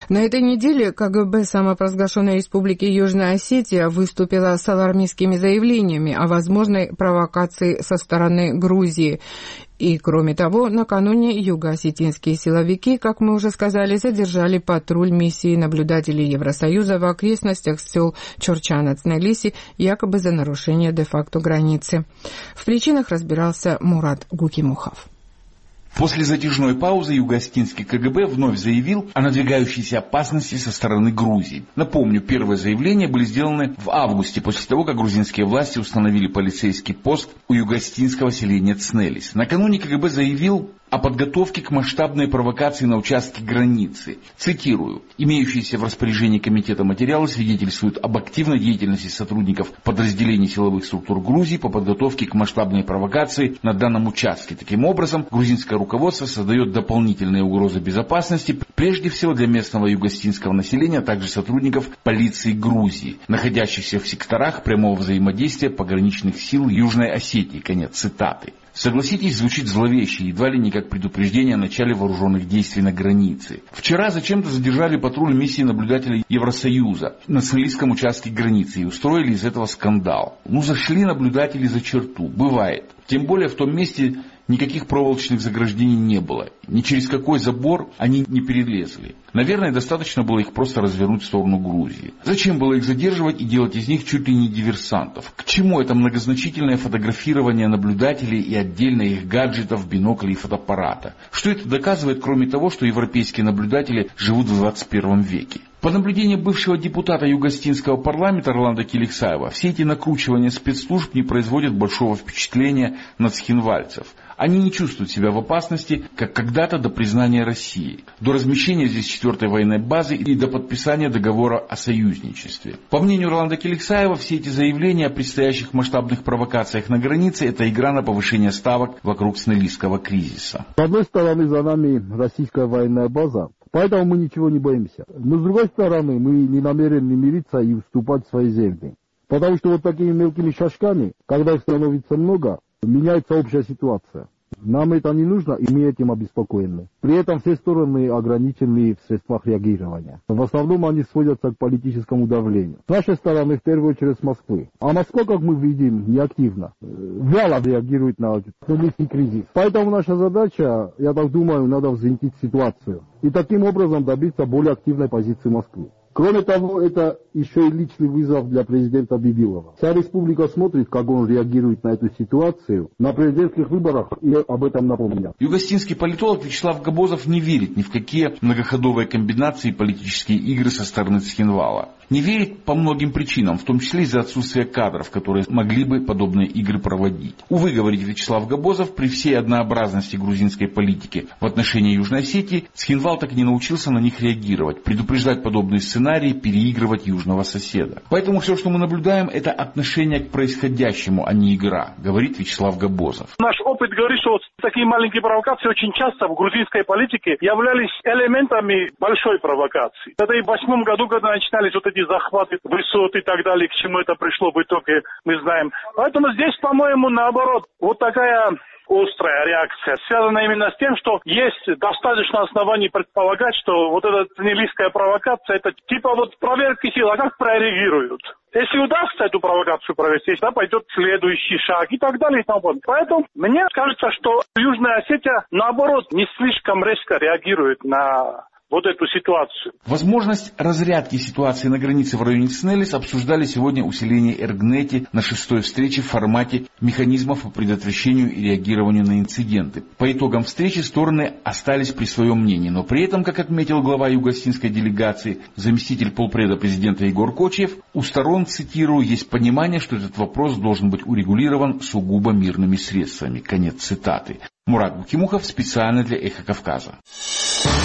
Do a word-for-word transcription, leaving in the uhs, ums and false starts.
На этой неделе КГБ самопровозглашенной Республики Южная Осетия выступила с алармистскими заявлениями о возможной провокации со стороны Грузии. И, кроме того, накануне юго-осетинские силовики, как мы уже сказали, задержали патруль миссии наблюдателей Евросоюза в окрестностях сел Чорчана-Цнелиси якобы за нарушение де-факто границы. В причинах разбирался Мурат Гукимухов. После затяжной паузы юго-осетинский КГБ вновь заявил о надвигающейся опасности со стороны Грузии. Напомню, первые заявления были сделаны в августе, после того, как грузинские власти установили полицейский пост у юго-осетинского селения Цнелис. Накануне КГБ заявил о подготовке к масштабной провокации на участке границы. Цитирую. «Имеющиеся в распоряжении комитета материалы свидетельствуют об активной деятельности сотрудников подразделений силовых структур Грузии по подготовке к масштабной провокации на данном участке. Таким образом, грузинское руководство создает дополнительные угрозы безопасности, прежде всего для местного юго-осетинского населения, а также сотрудников полиции Грузии, находящихся в секторах прямого взаимодействия пограничных сил Южной Осетии». Конец цитаты. Согласитесь, звучит зловеще, едва ли не как предупреждение о начале вооруженных действий на границе. Вчера зачем-то задержали патруль миссии наблюдателей Евросоюза на Цнелисском участке границы и устроили из этого скандал. Ну, зашли наблюдатели за черту. Бывает. Тем более в том месте никаких проволочных заграждений не было. Ни через какой забор они не перелезли. Наверное, достаточно было их просто развернуть в сторону Грузии. Зачем было их задерживать и делать из них чуть ли не диверсантов? К чему это многозначительное фотографирование наблюдателей и отдельно их гаджетов, биноклей и фотоаппарата? Что это доказывает, кроме того, что европейские наблюдатели живут в двадцать первом веке? По наблюдению бывшего депутата Юго-Осетинского парламента Орландо Келексаева, все эти накручивания спецслужб не производят большого впечатления на цхинвальцев. Они не чувствуют себя в опасности, как когда-то до признания России, до размещения здесь четвертой военной базы и до подписания договора о союзничестве. По мнению Орландо Келексаева, все эти заявления о предстоящих масштабных провокациях на границе – это игра на повышение ставок вокруг цнелисского кризиса. С одной стороны, за нами российская военная база, поэтому мы ничего не боимся. Но с другой стороны, мы не намерены мириться и уступать свои земли. Потому что вот такими мелкими шажками, когда их становится много, меняется общая ситуация. Нам это не нужно, и мы этим обеспокоены. При этом все стороны ограничены в средствах реагирования. В основном они сводятся к политическому давлению. С нашей стороны, в первую очередь, с Москвы. А Москва, как мы видим, неактивно, вяло реагирует на цнелисский кризис. Поэтому наша задача, я так думаю, надо взвинтить ситуацию. И таким образом добиться более активной позиции Москвы. Кроме того, это еще и личный вызов для президента Бибилова. Вся республика смотрит, как он реагирует на эту ситуацию на президентских выборах, и об этом напомню. Юго-осетинский политолог Вячеслав Габозов не верит ни в какие многоходовые комбинации и политические игры со стороны Цхинвала. Не верит по многим причинам, в том числе из-за отсутствия кадров, которые могли бы подобные игры проводить. Увы, говорит Вячеслав Габозов, при всей однообразности грузинской политики в отношении Южной Осетии, Цхинвал так и не научился на них реагировать, предупреждать подобные сценарии, переигрывать южного соседа. Поэтому все, что мы наблюдаем, это отношение к происходящему, а не игра, говорит Вячеслав Габозов. Наш опыт говорит, что такие маленькие провокации очень часто в грузинской политике являлись элементами большой провокации. Это и в восьмом году, когда начинались вот эти захваты высот и так далее, к чему это пришло в итоге, мы знаем. Поэтому здесь, по-моему, наоборот, вот такая острая реакция связана именно с тем, что есть достаточно оснований предполагать, что вот эта цнелисская провокация, это типа вот проверки сил, а как прореагируют. Если удастся эту провокацию провести, тогда пойдет следующий шаг и так далее и тому подобное. Поэтому мне кажется, что Южная Осетия, наоборот, не слишком резко реагирует на вот эту ситуацию. Возможность разрядки ситуации на границе в районе Цнелис обсуждали сегодня усиление Эргнети на шестой встрече в формате механизмов по предотвращению и реагированию на инциденты. По итогам встречи стороны остались при своем мнении, но при этом, как отметил глава юго-осетинской делегации, заместитель полпреда президента Егор Кочиев, у сторон, цитирую, есть понимание, что этот вопрос должен быть урегулирован сугубо мирными средствами. Конец цитаты. Мурат Гукимухов специально для Эхо Кавказа.